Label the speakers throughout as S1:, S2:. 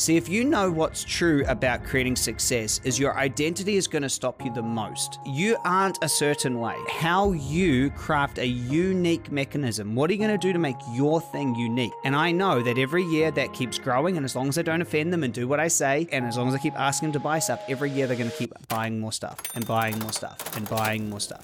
S1: See, if you know what's true about creating success is your identity is going to stop you the most. You aren't a certain way. How you craft a unique mechanism. What are you going to do to make your thing unique? And I know that every year that keeps growing, and as long as I don't offend them and do what I say, and as long as I keep asking them to buy stuff, every year they're going to keep buying more stuff and buying more stuff and buying more stuff.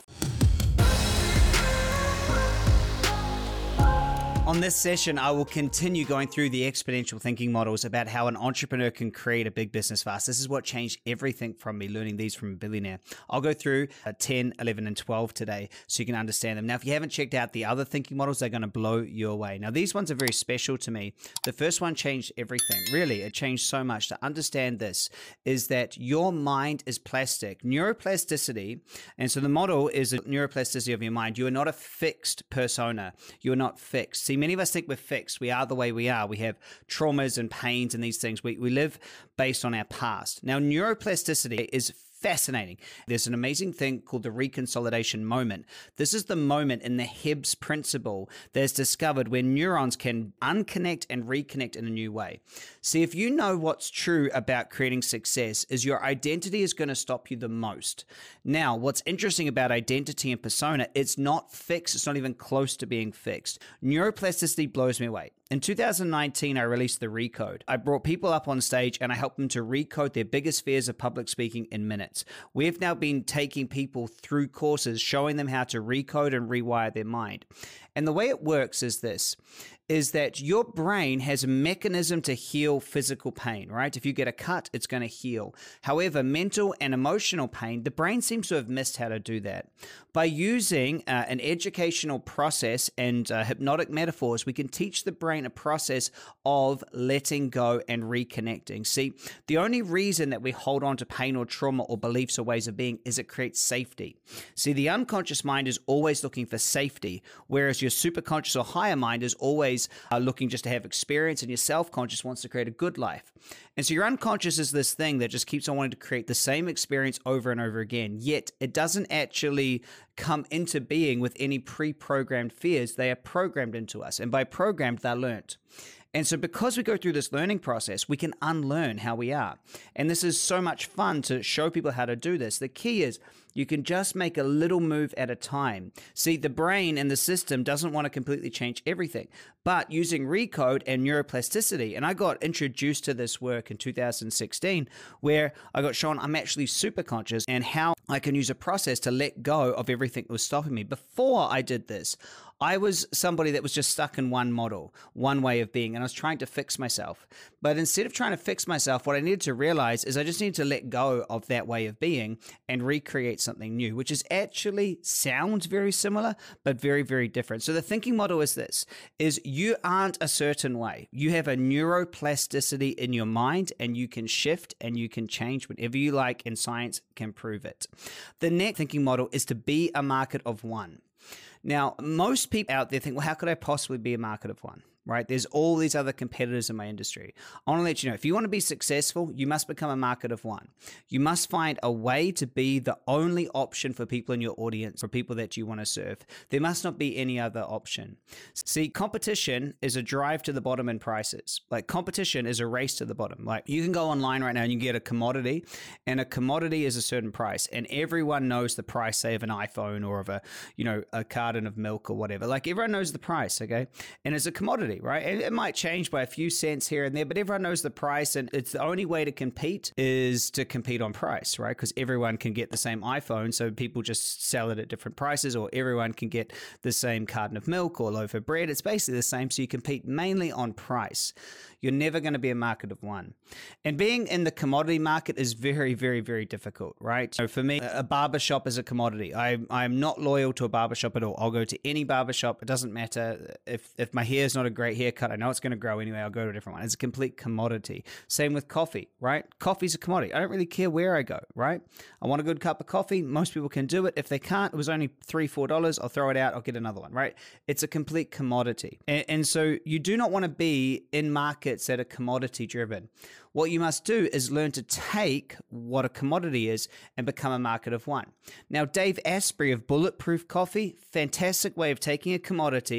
S1: On this session, I will continue going through the exponential thinking models about how an entrepreneur can create a big business fast. This is what changed everything from me learning these from a billionaire. I'll go through 10, 11, and 12 today so you can understand them. Now, if you haven't checked out the other thinking models, they're going to blow you away. Now, these ones are very special to me. The first one changed everything. Really, it changed so much. To understand this is that your mind is plastic. Neuroplasticity, and so the model is a neuroplasticity of your mind. You are not a fixed persona. You are not fixed. See, many of us think we're fixed. We are the way we are. We have traumas and pains and these things. We live based on our past. Now, neuroplasticity is fascinating. There's an amazing thing called the reconsolidation moment. This is the moment in the Hebs principle that's discovered where neurons can unconnect and reconnect in a new way. See, if you know what's true about creating success is your identity is going to stop you the most. Now, what's interesting about identity and persona, it's not fixed. It's not even close to being fixed. Neuroplasticity blows me away. In 2019, I released the Recode. I brought people up on stage and I helped them to recode their biggest fears of public speaking in minutes. We've now been taking people through courses, showing them how to recode and rewire their mind. And the way it works is this, is that your brain has a mechanism to heal physical pain, right? If you get a cut, it's going to heal. However, mental and emotional pain, the brain seems to have missed how to do that. By using an educational process and hypnotic metaphors, we can teach the brain a process of letting go and reconnecting. See, the only reason that we hold on to pain or trauma or beliefs or ways of being is it creates safety. See, the unconscious mind is always looking for safety, whereas your superconscious or higher mind is always looking just to have experience, and your self-conscious wants to create a good life. And so your unconscious is this thing that just keeps on wanting to create the same experience over and over again, yet it doesn't actually come into being with any pre-programmed fears. They are programmed into us, and by programmed, they're learnt. And so because we go through this learning process, we can unlearn how we are. And this is so much fun to show people how to do this. The key is you can just make a little move at a time. See, the brain and the system doesn't want to completely change everything, but using Recode and neuroplasticity, and I got introduced to this work in 2016, where I got shown I'm actually super conscious and how I can use a process to let go of everything that was stopping me. Before I did this, I was somebody that was just stuck in one model, one way of being, and I was trying to fix myself. But instead of trying to fix myself, what I needed to realize is I just need to let go of that way of being and recreate something new, which is actually sounds very similar, but very, very different. So the thinking model is this, is you aren't a certain way. You have a neuroplasticity in your mind, and you can shift and you can change whenever you like, and science can prove it. The next thinking model is to be a market of one. Now, most people out there think, well, how could I possibly be a market of one? Right? There's all these other competitors in my industry. I want to let you know, if you want to be successful, you must become a market of one. You must find a way to be the only option for people in your audience, for people that you want to serve. There must not be any other option. See, competition is a drive to the bottom in prices. Like, competition is a race to the bottom. Like, you can go online right now and you can get a commodity, and a commodity is a certain price, and everyone knows the price, say, of an iPhone or of a carton of milk or whatever. Like, everyone knows the price, okay? And it's a commodity, right? And it might change by a few cents here and there, but everyone knows the price, and it's the only way to compete is to compete on price, right? Because everyone can get the same iPhone, so people just sell it at different prices, or everyone can get the same carton of milk or loaf of bread. It's basically the same, so you compete mainly on price. You're never going to be a market of one. And being in the commodity market is very, very, very difficult, right? So for me, a barbershop is a commodity. I'm not loyal to a barbershop at all. I'll go to any barbershop. It doesn't matter. If my hair is not a great haircut, I know it's going to grow anyway, I'll go to a different one. It's a complete commodity. Same with coffee, right? Coffee's a commodity. I don't really care where I go, right? I want a good cup of coffee. Most people can do it. If they can't, it was only $3, $4. I'll throw it out. I'll get another one, right? It's a complete commodity. And so you do not want to be in markets that are commodity driven. What you must do is learn to take what a commodity is and become a market of one. Now, Dave Asprey of Bulletproof Coffee, fantastic way of taking a commodity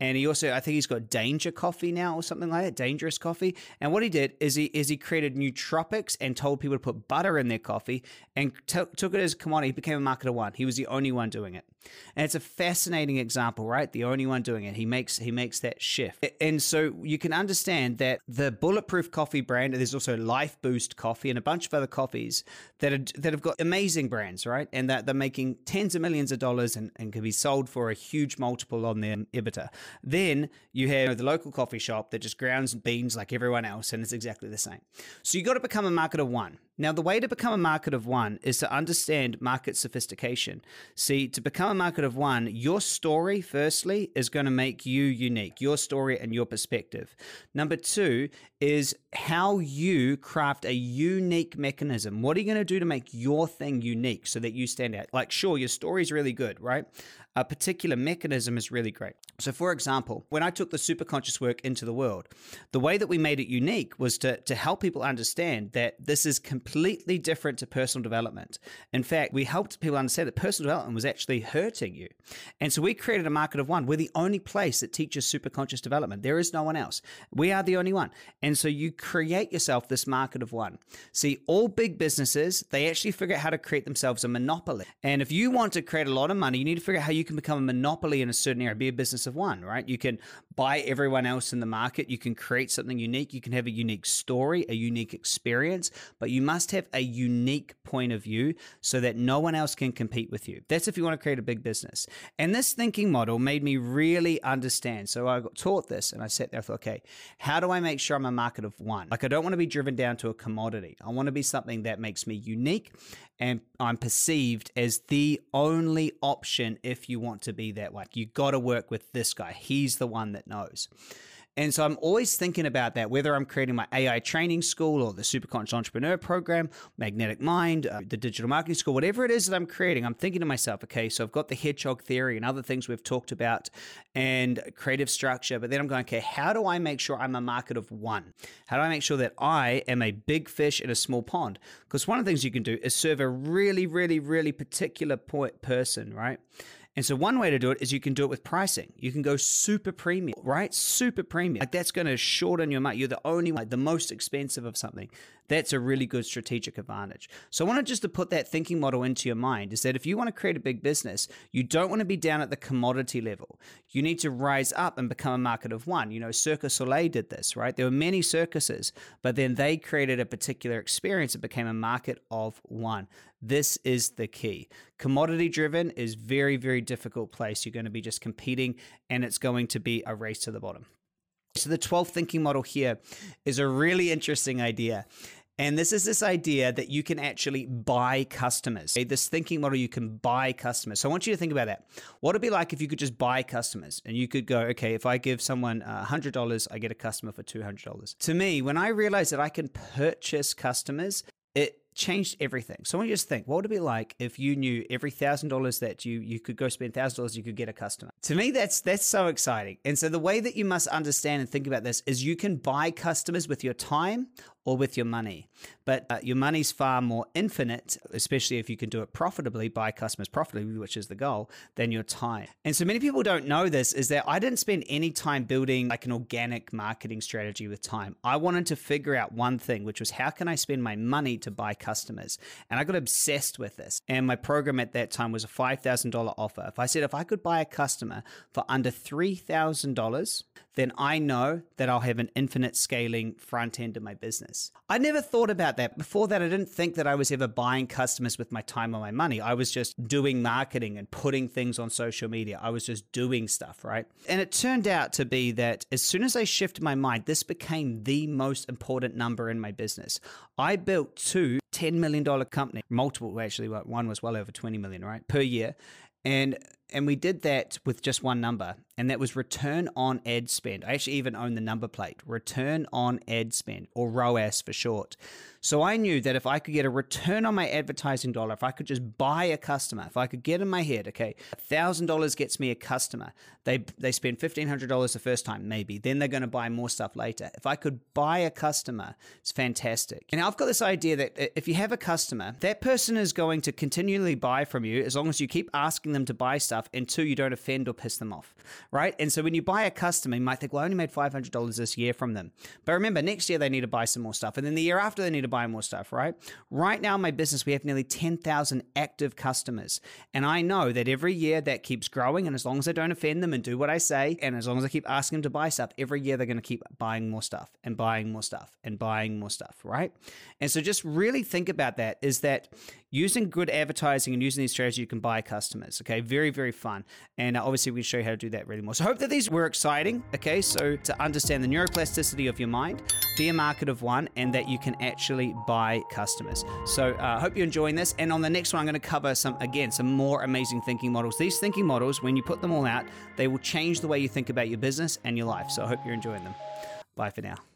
S1: And he also, I think he's got Danger Coffee now or something like that, Dangerous Coffee. And what he did is he created nootropics and told people to put butter in their coffee and took it as a commodity. He became a marketer one. He was the only one doing it. And it's a fascinating example, right? The only one doing it. He makes that shift. And so you can understand that the Bulletproof Coffee brand, there's also Life Boost Coffee and a bunch of other coffees that have got amazing brands, right? And that they're making tens of millions of dollars and can be sold for a huge multiple on their EBITDA. Then you have the local coffee shop that just grounds beans like everyone else, and it's exactly the same. So you got to become a marketer one. Now, the way to become a market of one is to understand market sophistication. See, to become a market of one, your story, firstly, is going to make you unique, your story and your perspective. Number two is how you craft a unique mechanism. What are you going to do to make your thing unique so that you stand out? Like, sure, your story is really good, right? A particular mechanism is really great. So for example, when I took the superconscious work into the world, the way that we made it unique was to help people understand that this is completely different to personal development. In fact, we helped people understand that personal development was actually hurting you. And so we created a market of one. We're the only place that teaches superconscious development. There is no one else. We are the only one. And so you create yourself this market of one. See, all big businesses, they actually figure out how to create themselves a monopoly. And if you want to create a lot of money, you need to figure out how you can become a monopoly in a certain area, be a business of one, right? You can buy everyone else in the market. You can create something unique. You can have a unique story, a unique experience, but you must have a unique point of view so that no one else can compete with you. That's if you want to create a big business. And this thinking model made me really understand. So I got taught this and I sat there and thought, okay, how do I make sure I'm a market of one? Like, I don't want to be driven down to a commodity. I want to be something that makes me unique and I'm perceived as the only option if you want to be that way. You got to work with this guy. He's the one that knows. And so I'm always thinking about that, whether I'm creating my AI training school or the Superconscious Entrepreneur Program, Magnetic Mind, the digital marketing school, whatever it is that I'm creating, I'm thinking to myself, okay, so I've got the hedgehog theory and other things we've talked about and creative structure, but then I'm going, okay, how do I make sure I'm a market of one? How do I make sure that I am a big fish in a small pond? Because one of the things you can do is serve a really, really, really particular person, right? And so one way to do it is you can do it with pricing. You can go super premium, right? Super premium. Like, that's going to shorten your money. You're the only one, the most expensive of something. That's a really good strategic advantage. So I wanted just to put that thinking model into your mind, is that if you want to create a big business, you don't want to be down at the commodity level. You need to rise up and become a market of one. You know, Cirque du Soleil did this, right? There were many circuses, but then they created a particular experience. It became a market of one. This is the key. Commodity driven is very, very difficult place. You're going to be just competing and it's going to be a race to the bottom. So the 12th thinking model here is a really interesting idea. And this is this idea that you can actually buy customers. Okay? This thinking model, you can buy customers. So I want you to think about that. What would it be like if you could just buy customers and you could go, okay, if I give someone $100, I get a customer for $200. To me, when I realized that I can purchase customers, it changed everything. So I want you to just think, what would it be like if you knew every $1,000 that you could go spend $1,000, you could get a customer? To me, that's so exciting. And so the way that you must understand and think about this is you can buy customers with your time or with your money. But your money's far more infinite, especially if you can do it profitably, buy customers profitably, which is the goal, than your time. And so many people don't know this, is that I didn't spend any time building like an organic marketing strategy with time. I wanted to figure out one thing, which was how can I spend my money to buy customers? And I got obsessed with this. And my program at that time was a $5,000 offer. If I said, if I could buy a customer for under $3,000, then I know that I'll have an infinite scaling front end of my business. I never thought about that. Before that, I didn't think that I was ever buying customers with my time or my money. I was just doing marketing and putting things on social media. I was just doing stuff, right? And it turned out to be that as soon as I shifted my mind, this became the most important number in my business. I built two $10 million companies, multiple, actually, one was well over 20 million, right, per year. And we did that with just one number, and that was return on ad spend. I actually even own the number plate, return on ad spend, or ROAS for short. So I knew that if I could get a return on my advertising dollar, if I could just buy a customer, if I could get in my head, okay, $1,000 gets me a customer. They spend $1,500 the first time, maybe. Then they're going to buy more stuff later. If I could buy a customer, it's fantastic. And I've got this idea that if you have a customer, that person is going to continually buy from you as long as you keep asking them to buy stuff stuff, and 2, you don't offend or piss them off, right? And so when you buy a customer, you might think, well, I only made $500 this year from them. But remember, next year they need to buy some more stuff. And then the year after, they need to buy more stuff, right? Right now in my business, we have nearly 10,000 active customers. And I know that every year that keeps growing. And as long as I don't offend them and do what I say, and as long as I keep asking them to buy stuff, every year they're going to keep buying more stuff and buying more stuff and buying more stuff, right? And so just really think about that, is that using good advertising and using these strategies, you can buy customers. Okay, very, very fun. And obviously, we can show you how to do that really more. So I hope that these were exciting. Okay, so to understand the neuroplasticity of your mind, be a market of one, and that you can actually buy customers. So I hope you're enjoying this. And on the next one, I'm going to cover some more amazing thinking models. These thinking models, when you put them all out, they will change the way you think about your business and your life. So I hope you're enjoying them. Bye for now.